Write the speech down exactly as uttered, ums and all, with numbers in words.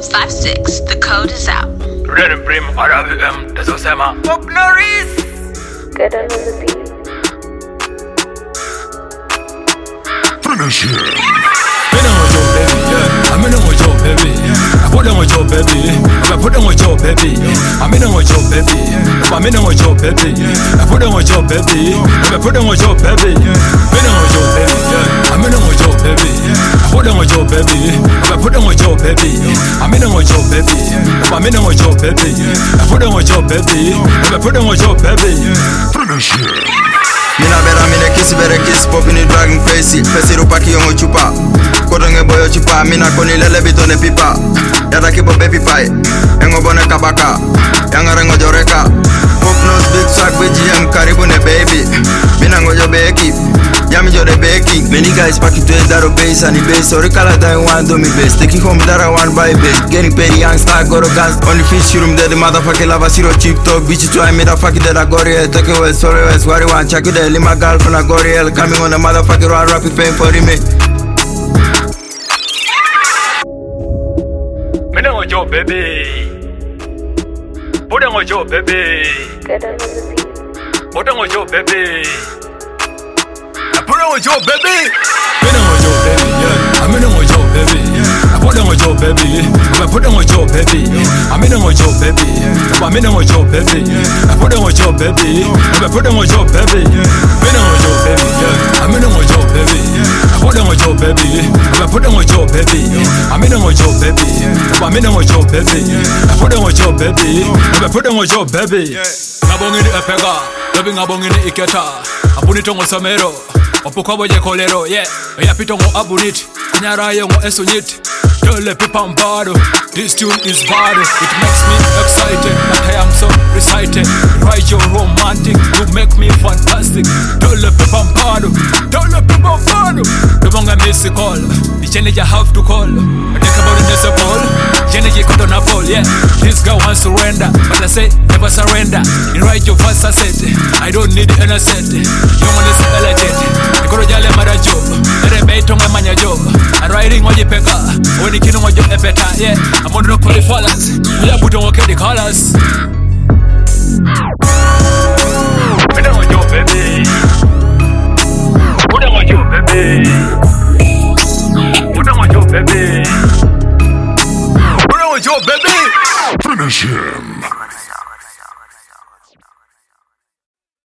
five six. The code is out. Red and Brim, R W M, that's what's up, man. Pop Norris! Get on the beat. Finish him. I'm in with your baby, yeah. I'm in with your baby. I put on with your baby. I put on with your baby. I'm in with your baby. I'm in with your baby. I put on with your baby. I put on with your baby. I'm in with your baby, yeah. I'm in with your baby. I put on with your baby. I put on with your baby. I'm in with your baby. I'm in with your baby. I put on with your baby. I put on with your baby. Finish him. Mina bera mine kiss bere kiss pop in dragon crazy. Pesi rupa ki yongo chupa. Kodonge boyo chupa. Mina koni lele bitone pipa. Yada kibo baby pie. Engo bone kabaka. Yanga rengo joreka. Pop nose big swag B G M karibu ne baby. Mina ngojo beki. Yami jode beki. Many guys pack it to daro base and base. Sorry kala time one do me base. Taking home dara one by base. Getting paid young star go to guns. Only fish room dead the motherfucker lava zero cheap talk. Bitch to I made a fucking dead a gory. Take away sorry west worry one check it. My girlfriend a Goriel coming on a motherfucker or rapid pain for me. Me know your baby. Put on with your baby. Get on the beat. Put on with your baby. I put on with your baby. Me know your baby, yeah. I'm in with your baby. I put on with your baby. I put on with your baby. I'm in with your baby. I'm in with your baby. I put on with your baby. I put on with your baby. Me know your baby, yeah. I'm in with your baby. I put on with your baby. I put on with your baby. I'm in with your baby. I'm in with your baby. I put on with your baby. I put on with your baby. Ngabongi ni epega, lobi ngabongi ni iketa. Apunito ngo samero, opuko boje kolero, yeah. Ya pito ngo abunit, nyara yo ngo esonyit. Tell the people I'm bad. This tune is bad. It makes me excited, but I am so recited. Write your romantic, you make me fantastic. Tell the people I'm bad. Tell the people I'm bad. The wrong I miss a call. The challenge I have to call. I think about it as a ball. Challenge you couldn't fall, yeah. This guy wants to surrender, but I say never surrender. You write your first asset. I don't need an asset. You want to see a legend. I go to Jale Marajo. And I made Tonga Manyajo. I'm writing what you pick up. When you can't watch your effort, yeah. I'm on the qualifiers. We are putting on the colors.